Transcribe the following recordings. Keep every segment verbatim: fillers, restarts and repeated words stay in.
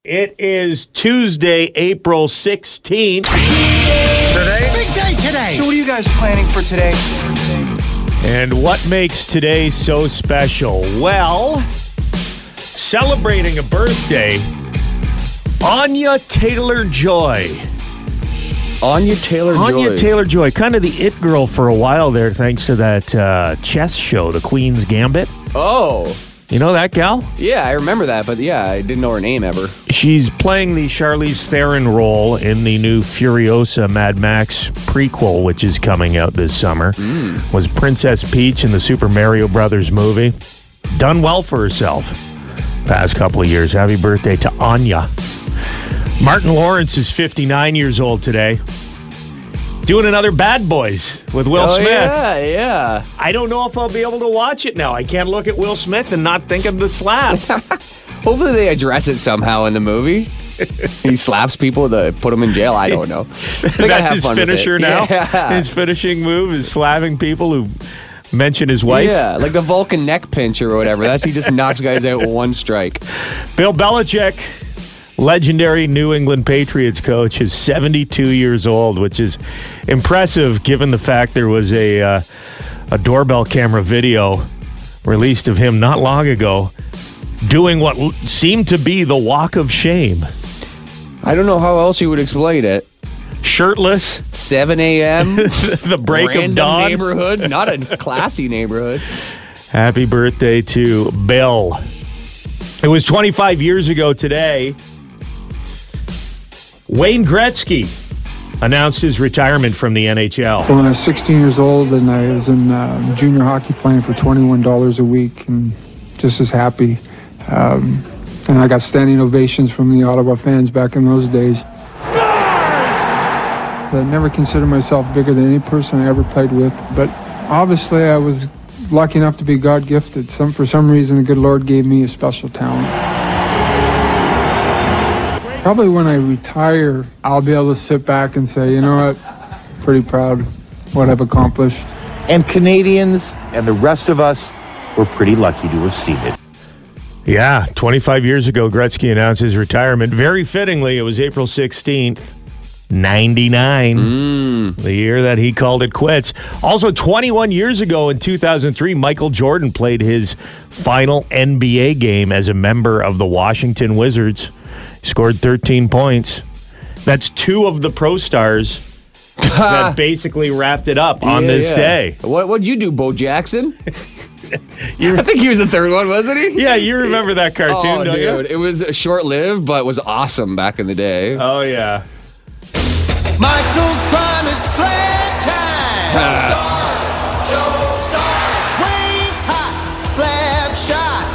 It is Tuesday, April sixteenth. Today? Big day today. So what are you guys planning for today? And what makes today so special? Well, celebrating a birthday, Anya Taylor-Joy. Anya Taylor-Joy. Anya Taylor-Joy, kind of the it girl for a while there, thanks to that uh, chess show, The Queen's Gambit. Oh. You know that gal? Yeah, I remember that, but yeah, I didn't know her name ever. She's playing the Charlize Theron role in the new Furiosa Mad Max prequel, which is coming out this summer. Mm. Was Princess Peach in the Super Mario Brothers movie. Done well for herself past couple of years. Happy birthday to Anya. Martin Lawrence is fifty-nine years old today. Doing another Bad Boys with Will oh, Smith. Yeah, yeah. I don't know if I'll be able to watch it now. I can't look at Will Smith and not think of the slap. Hopefully they address it somehow in the movie. He slaps people to put them in jail. I don't know. I That's his finisher now? Yeah. His finishing move is slapping people who mention his wife? Yeah, like the Vulcan neck pinch or whatever. That's he just knocks guys out with one strike. Bill Belichick, legendary New England Patriots coach, is seventy-two years old, which is impressive given the fact there was a uh, a doorbell camera video released of him not long ago doing what l- seemed to be the walk of shame. I don't know how else you would explain it. Shirtless. seven a.m. The break Random of dawn. Neighborhood. Not a classy neighborhood. Happy birthday to Bill. It was twenty-five years ago today. Wayne Gretzky announced his retirement from the N H L. So when I was sixteen years old and I was in uh, junior hockey playing for twenty-one dollars a week and just as happy. Um, and I got standing ovations from the Ottawa fans back in those days. I never considered myself bigger than any person I ever played with, but obviously I was lucky enough to be God-gifted. Some, for some reason, the good Lord gave me a special talent. Probably when I retire, I'll be able to sit back and say, you know what, pretty proud of what I've accomplished. And Canadians and the rest of us were pretty lucky to have seen it. Yeah, twenty-five years ago, Gretzky announced his retirement. Very fittingly, it was April sixteenth, ninety-nine, mm. the year that he called it quits. Also, twenty-one years ago in two thousand three, Michael Jordan played his final N B A game as a member of the Washington Wizards. He scored thirteen points. That's two of the Pro Stars that basically wrapped it up on yeah, this yeah. day. What, what'd you do, Bo Jackson? I think he was the third one, wasn't he? Yeah, you remember that cartoon, oh, don't dude. you? It was short-lived, but was awesome back in the day. Oh, yeah. Michael's prime is slam time. Stars, show stars. Swings hot, slap shot.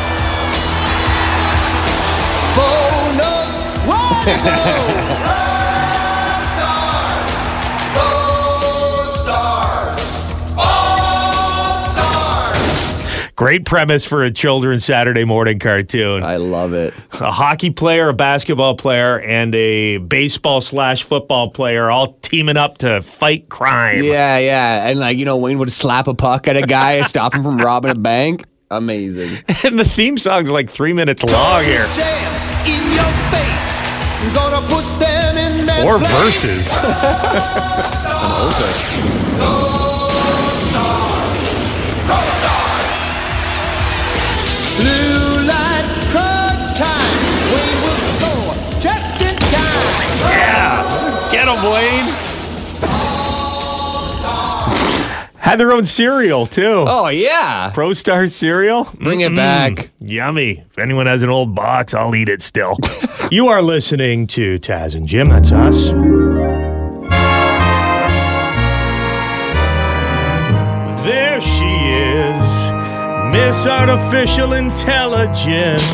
Bo knows where to go. Rock stars, go stars, all stars. Great premise for a children's Saturday morning cartoon. I love it. A hockey player, a basketball player, and a baseball slash football player all teaming up to fight crime. Yeah, yeah. And, like, you know, Wayne would slap a puck at a guy and stop him from robbing a bank. Amazing. And the theme song's like three minutes long here. Jams in your face. Gonna put them in their Four place. verses. Blue light, crunch time. Wayne will score just in time. Yeah. Get him, Wayne. Had their own cereal, too. Oh, yeah. Pro Star cereal? Bring it Mm-mm. back. Yummy. If anyone has an old box, I'll eat it still. You are listening to Taz and Jim. That's us. There she is, Miss Artificial Intelligence.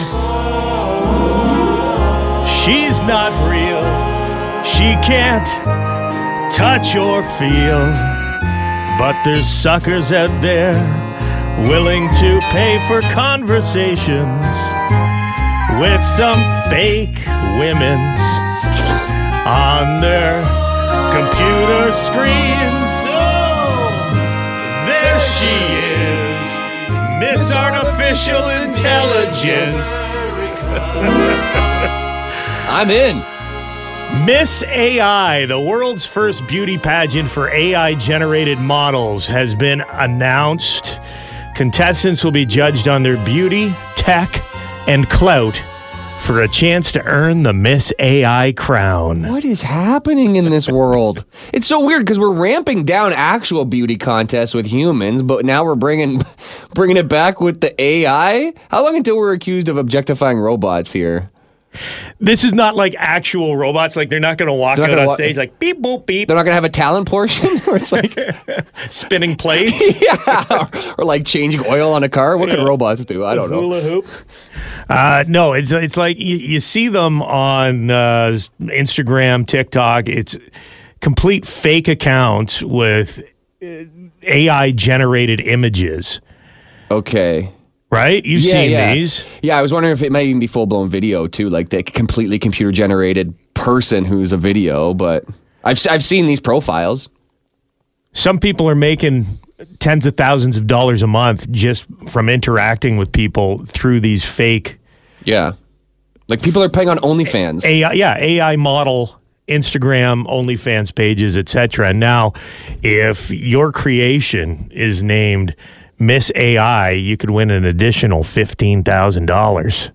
She's not real. She can't touch or feel. But there's suckers out there willing to pay for conversations with some fake women's on their computer screens. Oh, there she is, Miss Artificial Intelligence. I'm in. Miss A I, the world's first beauty pageant for A I-generated models, has been announced. Contestants will be judged on their beauty, tech, and clout for a chance to earn the Miss A I crown. What is happening in this world? It's so weird because we're ramping down actual beauty contests with humans, but now we're bringing bringing it back with the A I? How long until we're accused of objectifying robots here? This is not like actual robots. Like, they're not going to walk They're not out gonna on wa- stage like beep, boop, beep, They're not going to have a talent portion where it's like, spinning plates. yeah, or, or like changing oil on a car. What could robots do? I don't know. Hula hoop. Uh, no, it's it's like you, you see them on uh, Instagram, TikTok. It's complete fake accounts with A I-generated images. Okay. Right? You've Yeah, seen yeah. these. Yeah, I was wondering if it might even be full-blown video, too, like the completely computer-generated person who's a video, but I've I've seen these profiles. Some people are making tens of thousands of dollars a month just from interacting with people through these fake Yeah. Like, people are paying on OnlyFans. A I, yeah, A I model, Instagram, OnlyFans pages, et cetera. And now, if your creation is named Miss A I, you could win an additional fifteen thousand dollars.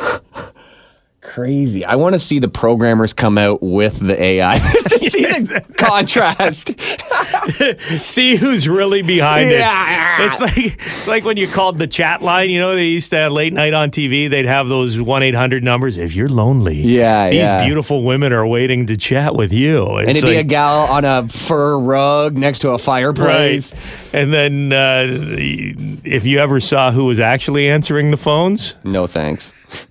Crazy. I want to see the programmers come out with the A I just to see the contrast. See who's really behind Yeah. it. It's like it's like when you called the chat line. You know, they used to have late night on T V. They'd have those one eight hundred numbers. If you're lonely, Yeah, these yeah. beautiful women are waiting to chat with you. And It's it'd be a like- gal on a fur rug next to a fireplace. Right. And then uh, if you ever saw who was actually answering the phones, No thanks.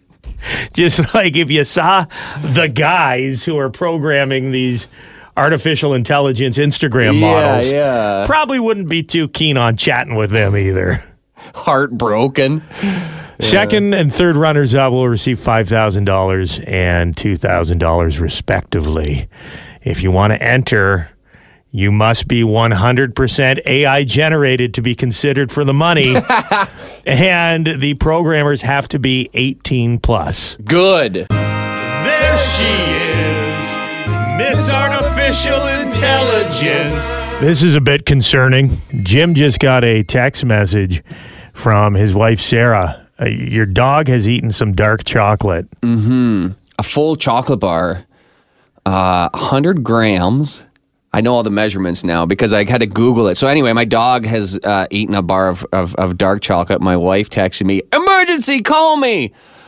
just like if you saw the guys who are programming these artificial intelligence Instagram Yeah, models, yeah. probably wouldn't be too keen on chatting with them either. Heartbroken. Second and third runners up will receive five thousand dollars and two thousand dollars respectively. If you want to enter, you must be one hundred percent A I generated to be considered for the money. And the programmers have to be eighteen plus. Good. There she is, Miss Artificial Intelligence. This is a bit concerning. Jim just got a text message from his wife, Sarah. Uh, your dog has eaten some dark chocolate. A full chocolate bar, uh, one hundred grams. I know all the measurements now because I had to Google it. So anyway, my dog has uh, eaten a bar of, of, of dark chocolate. My wife texted me, emergency, call me.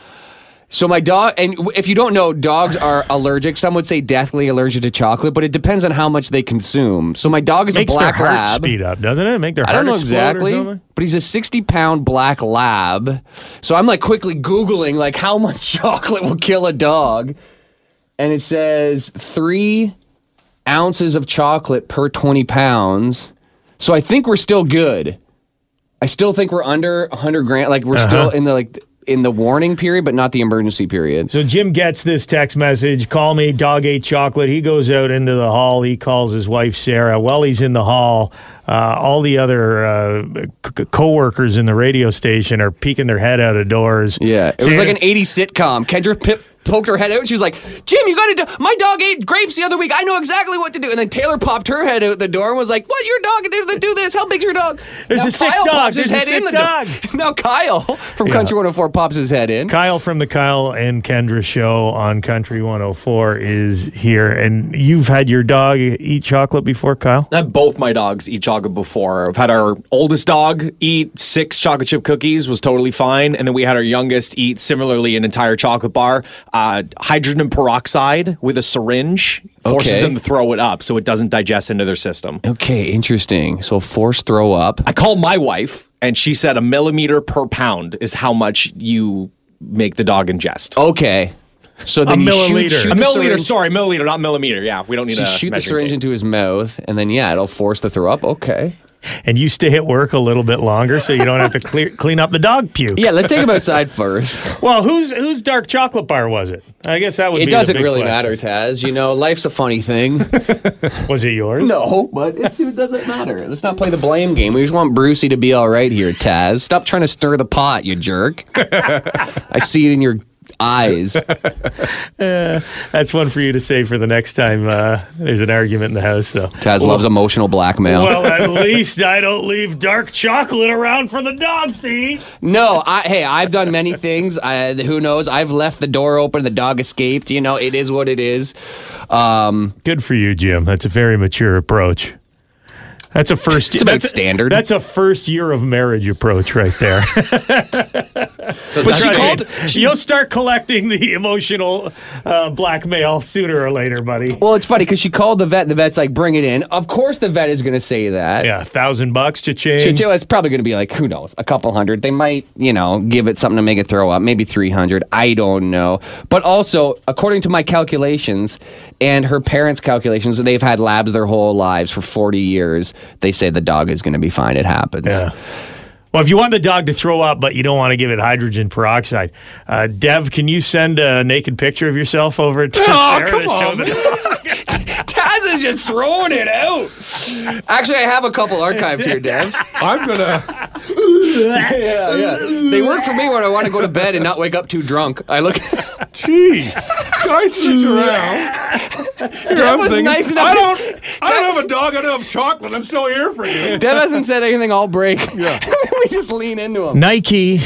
So my dog, and if you don't know, dogs are allergic. Some would say deathly allergic to chocolate, but it depends on how much they consume. So my dog is Makes a black their heart lab. speed up, doesn't it? Make their I heart don't know explode or exactly, something? but he's a sixty pound black lab. So I'm like quickly Googling like how much chocolate will kill a dog. And it says three ounces of chocolate per twenty pounds. So I think we're still good. I still think we're under one hundred grams. Like we're Uh-huh. still in the like in the warning period, but not the emergency period. So Jim gets this text message, call me, dog ate chocolate. He goes out into the hall. He calls his wife, Sarah. While he's in the hall, uh, all the other uh, c- co-workers in the radio station are peeking their head out of doors. Yeah, it was saying- like an eighties sitcom. Kendra Pip poked her head out and she was like, Jim, you gotta do, my dog ate grapes the other week. I know exactly what to do. And then Taylor popped her head out the door and was like, what, your dog did to do this? How big's your dog? There's Now a sick Kyle dog. pops his There's a head in sick the dog. door. Now Kyle from Yeah. Country one oh four pops his head in. Kyle from the Kyle and Kendra show on Country one oh four is here. And you've had your dog eat chocolate before, Kyle? I've both my dogs eat chocolate before. I've had our oldest dog eat six chocolate chip cookies, was totally fine. And then we had our youngest eat similarly an entire chocolate bar. Uh, hydrogen peroxide with a syringe forces Okay. them to throw it up so it doesn't digest into their system. Okay, interesting. So force throw up. I called my wife and she said a millimeter per pound is how much you make the dog ingest. Okay. So then you shoot, milliliter. shoot a the milliliter, syringe- sorry, milliliter, not millimeter. Yeah, we don't need so to you shoot the syringe into his mouth, and then yeah, it'll force the throw up. Okay. And you stay at work a little bit longer so you don't have to clear, clean up the dog puke. Yeah, let's take him outside first. Well, whose whose dark chocolate bar was it? I guess that would It be doesn't the big really question. matter, Taz. You know, life's a funny thing. Was it yours? No, but it's, it doesn't matter. Let's not play the blame game. We just want Brucey to be all right here, Taz. Stop trying to stir the pot, you jerk. I see it in your eyes. Uh, that's one for you to say for the next time uh, there's an argument in the house. So Taz loves emotional blackmail. Well, at least I don't leave dark chocolate around for the dogs to eat. No, I, hey, I've done many things. I, who knows? I've left the door open. The dog escaped. You know, it is what it is. Um, Good for you, Jim. That's a very mature approach. That's a first. It's about that's standard. A, that's a first year of marriage approach right there. Does But that she mean- called, you'll start collecting the emotional uh, blackmail sooner or later, buddy. Well, it's funny because she called the vet, and the vet's like, bring it in. Of course the vet is going to say that. Yeah, a thousand bucks, cha-ching. Chicho, it's probably going to be like, who knows, a couple hundred. They might, you know, give it something to make it throw up, maybe three hundred. I don't know. But also, according to my calculations and her parents' calculations, they've had labs their whole lives for forty years. They say the dog is going to be fine. It happens. Yeah. Well, if you want the dog to throw up, but you don't want to give it hydrogen peroxide, uh, Dev, can you send a naked picture of yourself over to Oh, Sarah come to show on. the dog? Taz is just throwing it out. Actually, I have a couple archived here, Dev. I'm gonna. Yeah, yeah. They work for me when I want to go to bed and not wake up too drunk. I look. Jeez, guys, sit around. Here, Dev I'm was thinking, nice enough I to- don't. I don't have a dog. I don't have chocolate. I'm still here for you. Dev hasn't said anything all break. Yeah. We just lean into him. Nike.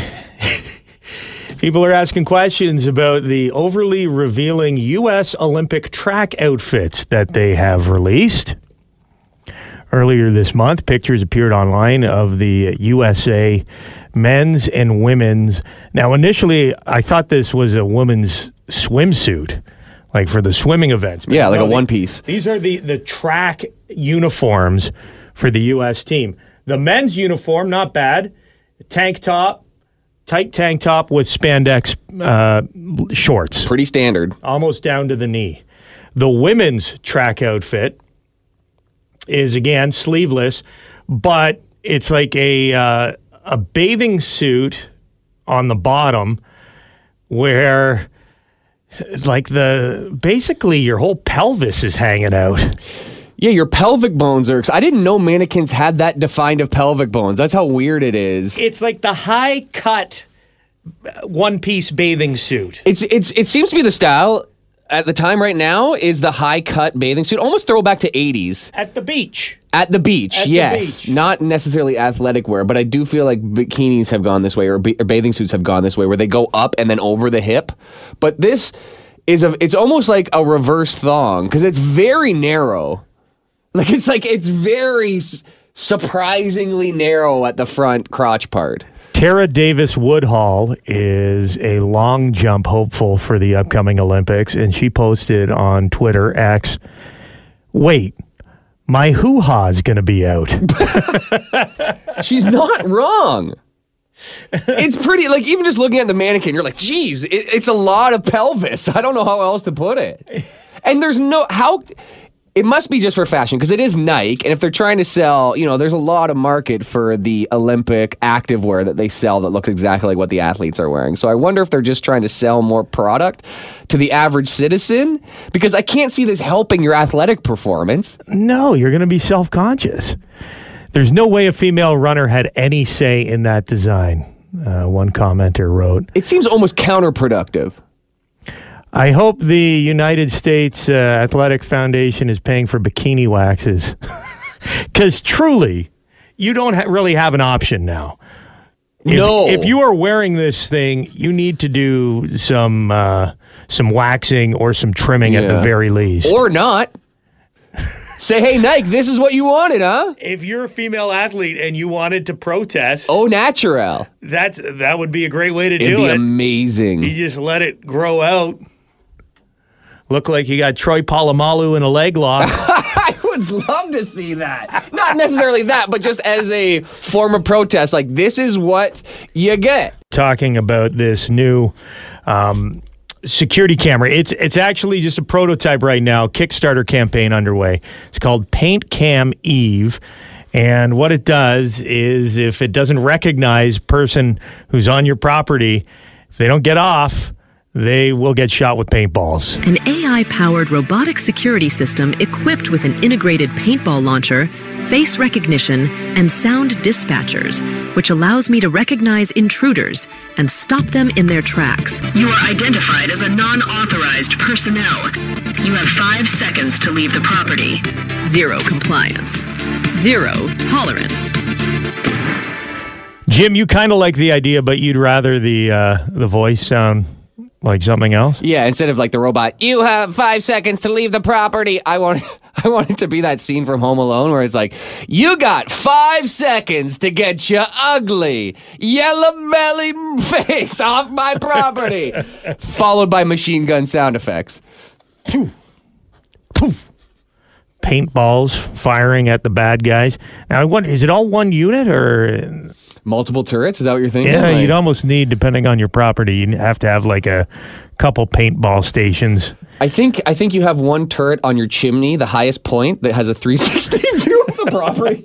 People are asking questions about the overly revealing U S Olympic track outfits that they have released. Earlier this month, pictures appeared online of the U S A men's and women's. Now, initially, I thought this was a woman's swimsuit, like for the swimming events. But Yeah, like no, a they- one piece. These are the, the track uniforms for the U S team. The men's uniform, not bad. Tank top, tight tank top with spandex uh, shorts, Pretty standard. almost down to the knee. The women's track outfit is, again, sleeveless, but it's like a uh, a bathing suit on the bottom where like the basically your whole pelvis is hanging out. Yeah, your pelvic bones are. I didn't know mannequins had that defined of pelvic bones. That's how weird it is. It's like the high cut one piece bathing suit. It's it's it seems to be the style at the time right now is the high cut bathing suit, almost throwback to eighties. At the beach. At the beach, At the yes. beach. Not necessarily athletic wear, but I do feel like bikinis have gone this way, or, ba- or bathing suits have gone this way, where they go up and then over the hip. But this is a. It's almost like a reverse thong because it's very narrow. Like it's like it's very s- surprisingly narrow at the front crotch part. Tara Davis Woodhall is a long jump hopeful for the upcoming Olympics, and she posted on Twitter X, wait, my hoo-ha's going to be out. She's not wrong. It's pretty, like, even just looking at the mannequin, you're like, geez, it, it's a lot of pelvis. I don't know how else to put it. And there's no, how, it must be just for fashion because it is Nike. And if they're trying to sell, you know, there's a lot of market for the Olympic activewear that they sell that looks exactly like what the athletes are wearing. So I wonder if they're just trying to sell more product to the average citizen because I can't see this helping your athletic performance. No, you're going to be self-conscious. There's no way a female runner had any say in that design, uh, one commenter wrote. It seems almost counterproductive. I hope the United States uh, Athletic Foundation is paying for bikini waxes. Because truly, you don't ha- really have an option now. If, No. If you are wearing this thing, you need to do some uh, some waxing or some trimming at the Yeah. very least. Or not. Say, hey, Nike, this is what you wanted, huh? if you're a female athlete and you wanted to protest, Oh, natural. that's that would be a great way to It'd do be it. amazing. You just let it grow out. Look like you got Troy Polamalu in a leg lock. I would love to see that. Not necessarily that, but just as a form of protest. Like, this is what you get. Talking about this new um, security camera. It's it's actually just a prototype right now. Kickstarter campaign underway. It's called Paint Cam Eve. And what it does is if it doesn't recognize person who's on your property, if they don't get off, they will get shot with paintballs. An A I-powered robotic security system equipped with an integrated paintball launcher, face recognition, and sound dispatchers, which allows me to recognize intruders and stop them in their tracks. You are identified as a non-authorized personnel. You have five seconds to leave the property. Zero compliance. Zero tolerance. Jim, you kind of like the idea, but you'd rather the uh, the voice sound like something else? Yeah, instead of like the robot, you have five seconds to leave the property. I want I want it to be that scene from Home Alone where it's like, you got five seconds to get your ugly, yellow-bellied face off my property. Followed by machine gun sound effects. Poof. Poof. Paintballs firing at the bad guys. Now, what, is it all one unit or... Multiple turrets? Is that what you're thinking? Yeah, like, you'd almost need, depending on your property, you have to have like a couple paintball stations. I think I think you have one turret on your chimney, the highest point, that has a three sixty view of the property.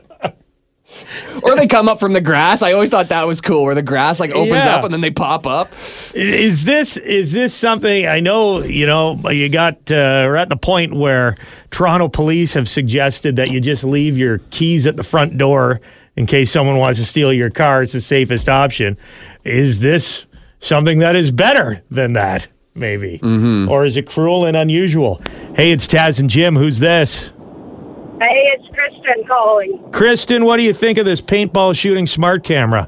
Or they come up from the grass. I always thought that was cool, where the grass like opens Yeah. up and then they pop up. Is this is this something? I know you know you got uh, we're at the point where Toronto police have suggested that you just leave your keys at the front door in case someone wants to steal your car. It's the safest option. Is this something that is better than that? Maybe, mm-hmm. Or is it cruel and unusual? Hey, it's Taz and Jim. Who's this? Hey, it's Kristen calling. Kristen, what do you think of this paintball shooting smart camera?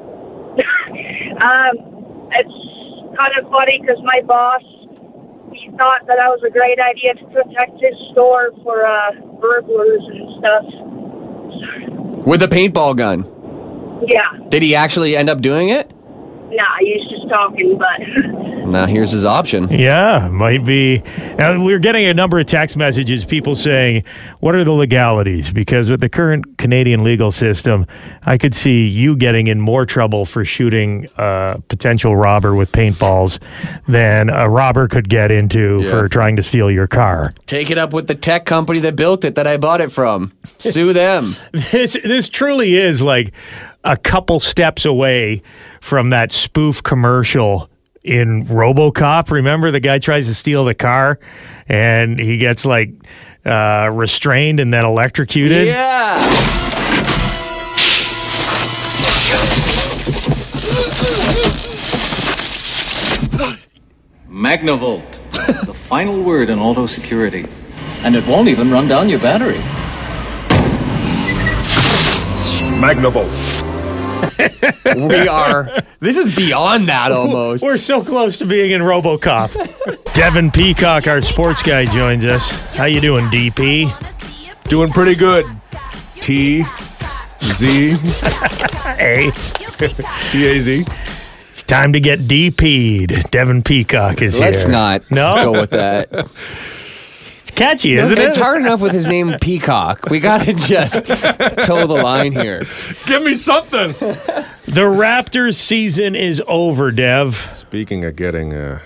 um, it's kind of funny because my boss, he thought that that was a great idea to protect his store for uh, burglars and stuff. With a paintball gun. Yeah. Did he actually end up doing it? Nah, he was just talking, but... Now here's his option. Yeah, might be. Now, we're getting a number of text messages, people saying, what are the legalities? Because with the current Canadian legal system, I could see you getting in more trouble for shooting a potential robber with paintballs than a robber could get into Yeah. for trying to steal your car. Take it up with the tech company that built it, that I bought it from. Sue them. This, this truly is like a couple steps away from that spoof commercial in RoboCop. Remember, the guy tries to steal the car and he gets like uh, restrained and then electrocuted. Yeah. Magnavolt, the final word in auto security. And it won't even run down your battery. Magnavolt. We are. This is beyond that almost. We're so close to being in RoboCop. Devin Peacock, our sports guy, joins us. How you doing, D P? Doing pretty good. T Z A. T A Z. It's time to get D P'd. Devin Peacock is Let's here. not no? go with that. It's catchy, isn't It's it? hard enough with his name Peacock. We got to just toe the line here. Give me something. The Raptors season is over, Dev. Speaking of getting... Uh...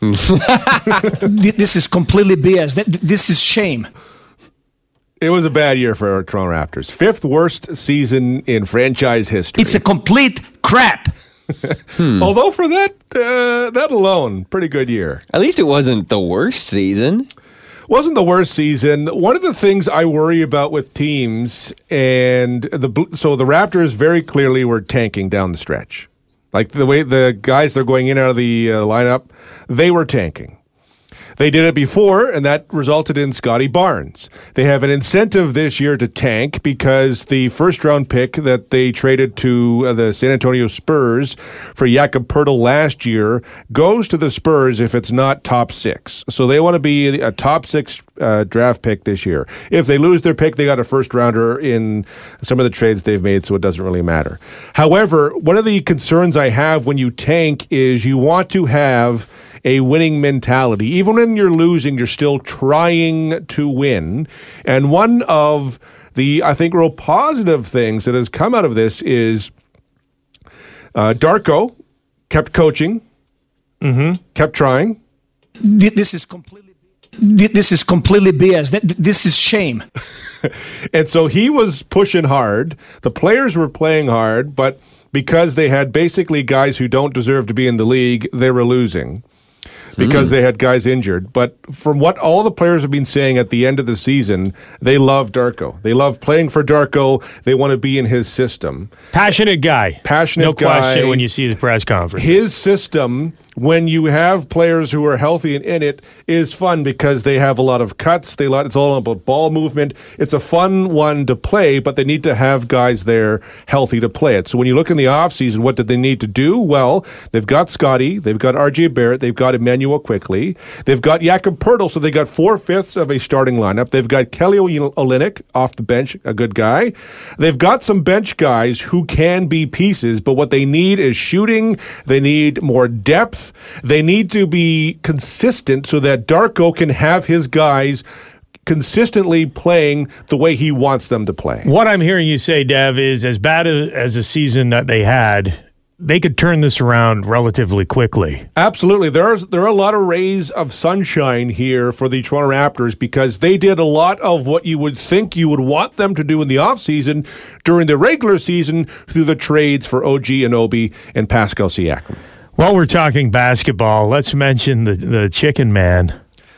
This is completely B S. Th- This is shame. It was a bad year for our Toronto Raptors. Fifth worst season in franchise history. It's a complete crap. Hmm. Although for that uh, that alone, pretty good year. At least it wasn't the worst season. Wasn't the worst season. One of the things I worry about with teams, and the Bl- so the Raptors very clearly were tanking down the stretch. Like the way the guys they're going in and out of the uh, lineup, they were tanking. They did it before, and that resulted in Scotty Barnes. They have an incentive this year to tank because the first-round pick that they traded to uh, the San Antonio Spurs for Jakob Poeltl last year goes to the Spurs if it's not top six. So they want to be a top six uh, draft pick this year. If they lose their pick, they got a first-rounder in some of the trades they've made, so it doesn't really matter. However, one of the concerns I have when you tank is you want to have a winning mentality. Even when you're losing, you're still trying to win. And one of the, I think, real positive things that has come out of this is uh, Darko kept coaching, mm-hmm. kept trying. This is completely This is completely B S. Th- This is shame. And so he was pushing hard. The players were playing hard, but because they had basically guys who don't deserve to be in the league, they were losing. because Mm. they had guys injured. But from what all the players have been saying at the end of the season, they love Darko. They love playing for Darko. They want to be in his system. Passionate guy. Passionate no guy. question when you see his press conference. His system, when you have players who are healthy and in it, is fun because they have a lot of cuts. They lot, it's all about ball movement. It's a fun one to play, but they need to have guys there healthy to play it. So when you look in the offseason, what did they need to do? Well, they've got Scotty, they've got R J Barrett, they've got Emmanuel Quickly, they've got Jakob Poeltl, so they got four-fifths of a starting lineup. They've got Kelly Olynyk off the bench, a good guy. They've got some bench guys who can be pieces, but what they need is shooting. They need more depth. They need to be consistent so that Darko can have his guys consistently playing the way he wants them to play. What I'm hearing you say, Dev, is as bad as, as a season that they had, they could turn this around relatively quickly. Absolutely. There's there are a lot of rays of sunshine here for the Toronto Raptors because they did a lot of what you would think you would want them to do in the offseason during the regular season through the trades for O G Anunoby and Pascal Siakam. While we're talking basketball, let's mention the, the chicken man.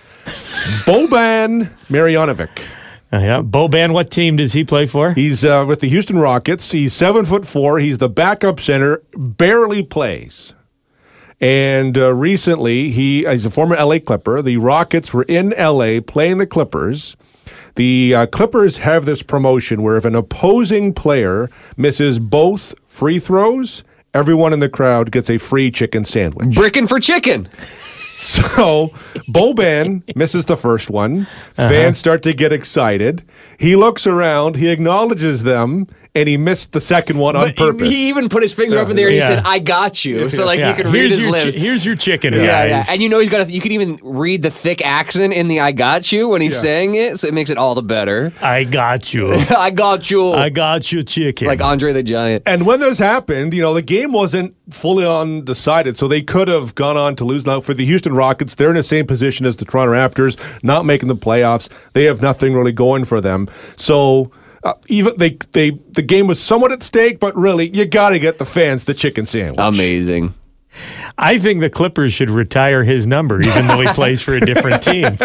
Boban Marjanovic. Uh, yeah, Boban, what team does he play for? He's uh, with the Houston Rockets. He's seven foot four. He's the backup center. Barely plays. And uh, recently, he he's a former L A Clipper. The Rockets were in L A playing the Clippers. The uh, Clippers have this promotion where if an opposing player misses both free throws, everyone in the crowd gets a free chicken sandwich. Brickin' for chicken. So Boban misses the first one. Uh-huh. Fans start to get excited. He looks around. He acknowledges them, and he missed the second one on But purpose. He even put his finger Yeah. up in there and he Yeah. said, "I got you." So like Yeah. you can read Here's his your lips. chi- here's your chicken, Yeah, guys. yeah. And you know he's got. A, you can even read the thick accent in the "I got you" when he's Yeah. saying it, so it makes it all the better. I got you. I got you. I got you, chicken. Like Andre the Giant. And when this happened, you know, the game wasn't fully undecided, so they could have gone on to lose. Now, for the Houston Rockets, they're in the same position as the Toronto Raptors, not making the playoffs. They have nothing really going for them. So uh, even they, they, the game was somewhat at stake, but really, you got to get the fans the chicken sandwich. Amazing. I think the Clippers should retire his number, even though he plays for a different team.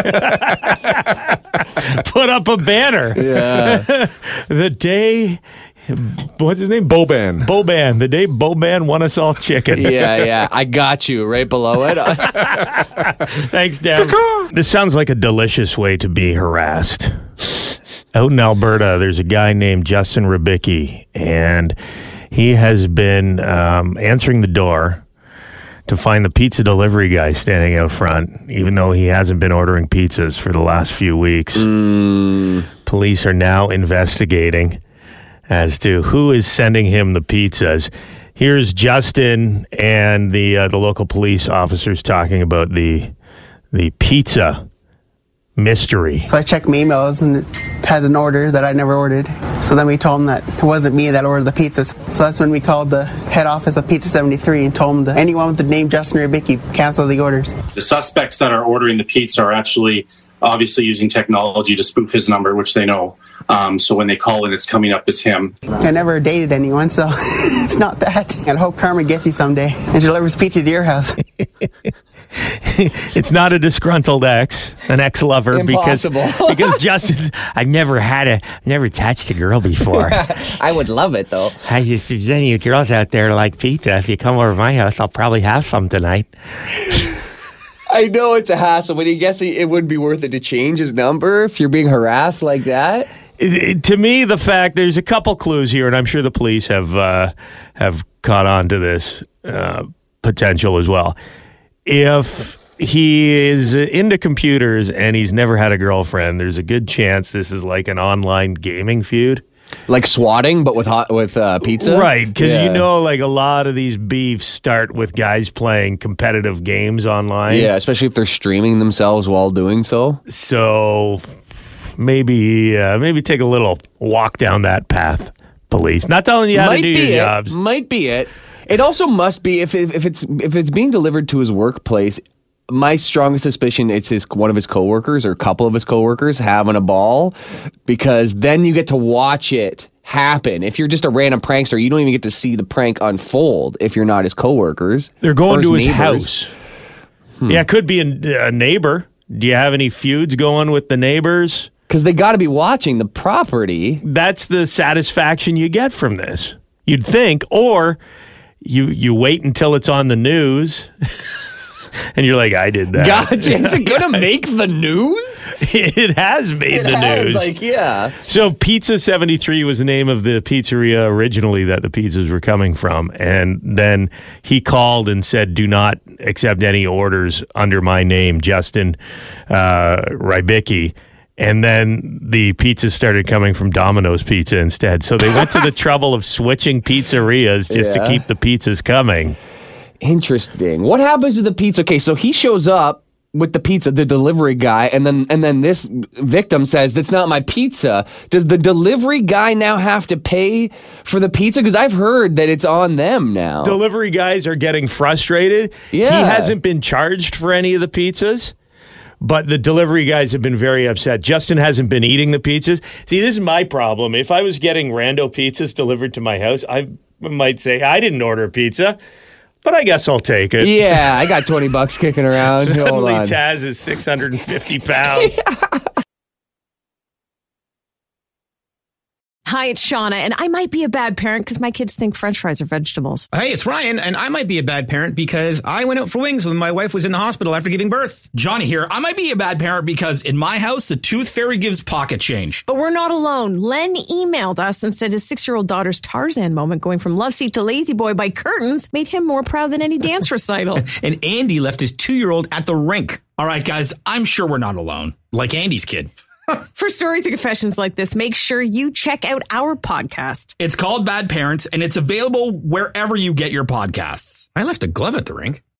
Put up a banner. Yeah. The day, what's his name? Boban. Boban. The day Boban won us all chicken. Yeah, yeah. I got you right below it. Thanks, Dan. This sounds like a delicious way to be harassed. Out in Alberta, there's a guy named Justin Rubicki, and he has been um, answering the door to find the pizza delivery guy standing out front, even though he hasn't been ordering pizzas for the last few weeks. Mm. Police are now investigating as to who is sending him the pizzas. Here's Justin and the uh, the local police officers talking about the the pizza mystery. So I checked my emails and it had an order that I never ordered. So then we told them that it wasn't me that ordered the pizzas. So that's when we called the head office of Pizza seventy-three and told them that anyone with the name Justin Rubicki cancel the orders. The suspects that are ordering the pizza are actually obviously using technology to spoof his number, which they know. Um, so when they call it, it's coming up as him. I never dated anyone, so it's not that. I hope karma gets you someday and delivers pizza to your house. It's not a disgruntled ex, an ex-lover, Impossible. because because Justin's. I've never had a, never touched a girl before. I would love it though. Hey, if there's any girls out there like pizza, if you come over to my house, I'll probably have some tonight. I know it's a hassle, but I guess it would be worth it to change his number if you're being harassed like that. It- it- to me, the fact there's a couple clues here, and I'm sure the police have uh, have caught on to this uh, potential as well. If he is into computers and he's never had a girlfriend, there's a good chance this is like an online gaming feud. Like swatting, but with hot with uh, pizza, Right, because Yeah. you know, like a lot of these beefs start with guys playing competitive games online. Yeah, especially if they're streaming themselves while doing so. So maybe uh, maybe take a little walk down that path, police. Not telling you how Might to do be your it. jobs. Might be it. It also must be if, if if it's if it's being delivered to his workplace. My strongest suspicion it's his one of his coworkers or a couple of his coworkers having a ball, because then you get to watch it happen. If you're just a random prankster, you don't even get to see the prank unfold if you're not his coworkers. They're going or to his neighbors. house. Hmm. Yeah, it could be a, a neighbor. Do you have any feuds going with the neighbors? Because they got to be watching the property. That's the satisfaction you get from this. You'd think, or you you wait until it's on the news, and you're like, I did that. Gotcha. Is it going to make the news? It has made it the has, news. Like, yeah. So Pizza seventy-three was the name of the pizzeria originally that the pizzas were coming from. And then he called and said, do not accept any orders under my name, Justin uh, Rybicki. And then the pizzas started coming from Domino's Pizza instead. So they went to the trouble of switching pizzerias just Yeah. to keep the pizzas coming. Interesting. What happens to the pizza? Okay, so he shows up with the pizza, the delivery guy, and then and then this victim says, that's not my pizza. Does the delivery guy now have to pay for the pizza? Because I've heard that it's on them now. Delivery guys are getting frustrated. Yeah. He hasn't been charged for any of the pizzas. But the delivery guys have been very upset. Justin hasn't been eating the pizzas. See, this is my problem. If I was getting rando pizzas delivered to my house, I might say, I didn't order a pizza, but I guess I'll take it. Yeah, I got twenty bucks kicking around. Hold Suddenly on. Taz is six hundred fifty pounds. Hi, it's Shauna, and I might be a bad parent because my kids think French fries are vegetables. Hey, it's Ryan, and I might be a bad parent because I went out for wings when my wife was in the hospital after giving birth. Johnny here. I might be a bad parent because in my house, the tooth fairy gives pocket change. But we're not alone. Len emailed us and said his six-year-old daughter's Tarzan moment going from love seat to lazy boy by curtains made him more proud than any dance recital. And Andy left his two-year-old at the rink. All right, guys, I'm sure we're not alone. Like Andy's kid. For stories and confessions like this, make sure you check out our podcast. It's called Bad Parents, and it's available wherever you get your podcasts. I left a glove at the rink.